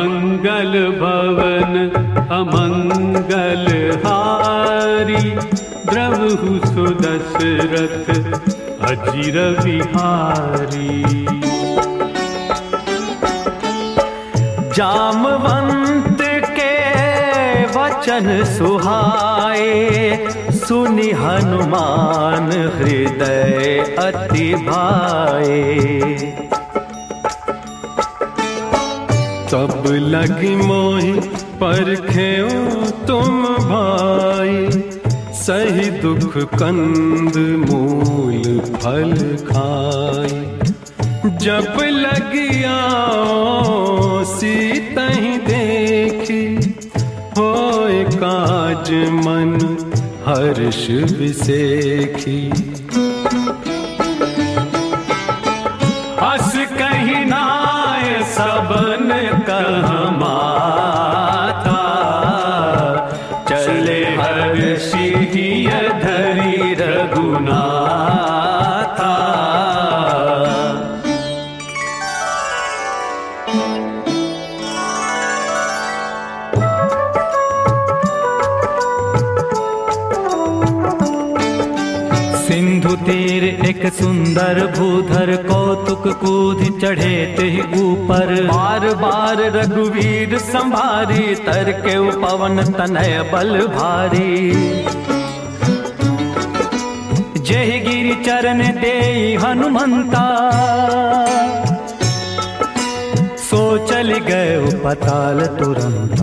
मंगल भवन अमंगल हारी, द्रवहु सुदशरथ अजिर बिहारी। जामवंत के वचन सुहाए, सुनि हनुमान हृदय अति भाए। तब लगी मोहि परखेऊ तुम भाई, सही दुख कंद मूल फल खाई। जब लगिया सीतहि देखी, होय काज मन हर्ष विसेखी। हस कहि नाय सबन कह माथा, चले हर्षि धरि रघुनाथा। सिंधु तीर एक सुंदर भूधर, कौतुक कूद चढ़े तेहि ऊपर। बार बार रघुवीर संभारी, तरके पवन तनय बल भारी। जेहि गिरि चरण देई हनुमंता, सो चल गए पताल तुरंता।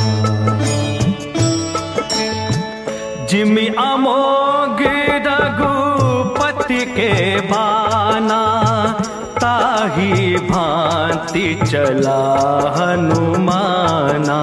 जिमि अमोघ रघुपति के बाना, ताही भांति चला हनुमाना।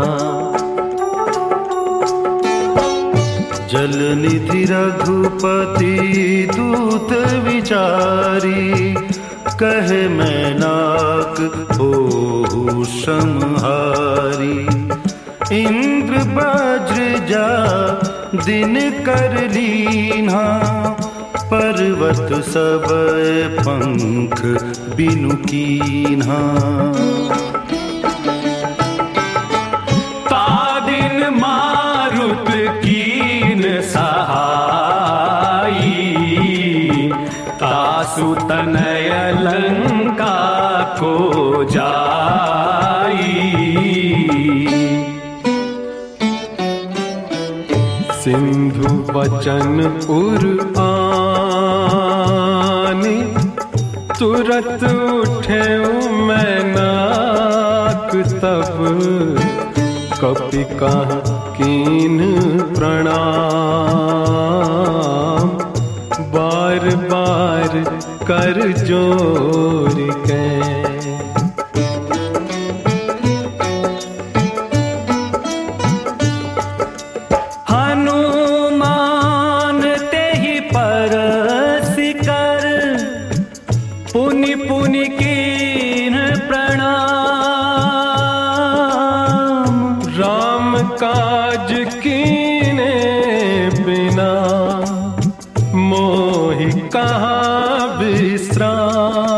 जल निधि रघुपति दूत विचारी, कहे मैनाक होहु संहारी। इंद्र वज्र जा दिन कर लीन्हा, पर्वत सब पंख बिनु कीन्हा। तादिन मारुत कीन सहाई, तासु तनय लंका को जाई। सिंधु वचन उर आनी, तुरत उठे मैनाक तब। कपि कहा कीन प्रणाम, बार बार कर जोर के। हनुमान तेहि परस कर, पुनि पुनि कीन प्रणाम। राम काज कीने बिना, मोहि कहाँ विश्राम।